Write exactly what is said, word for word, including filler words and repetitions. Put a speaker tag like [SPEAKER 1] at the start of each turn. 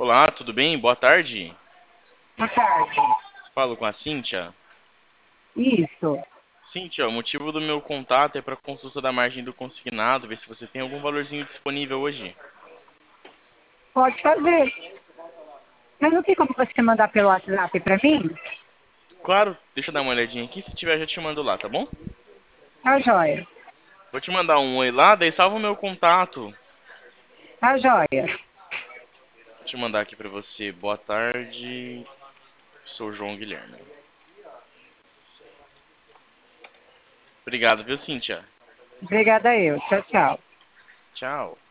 [SPEAKER 1] Olá, tudo bem? Boa tarde.
[SPEAKER 2] Boa tarde.
[SPEAKER 1] Falo com a Cíntia.
[SPEAKER 2] Isso.
[SPEAKER 1] Cíntia, o motivo do meu contato é para consulta da margem do consignado, ver se você tem algum valorzinho disponível hoje.
[SPEAKER 2] Pode fazer. Mas não tem como você mandar pelo WhatsApp para mim?
[SPEAKER 1] Claro, deixa eu dar uma olhadinha aqui, se tiver já te mando lá, tá bom?
[SPEAKER 2] Tá joia.
[SPEAKER 1] Vou te mandar um oi lá, daí salva o meu contato.
[SPEAKER 2] Tá joia.
[SPEAKER 1] Vou te mandar aqui para você. Boa tarde, sou João Guilherme. Obrigado, viu, Cíntia?
[SPEAKER 2] Obrigada eu. Tchau, tchau.
[SPEAKER 1] Tchau.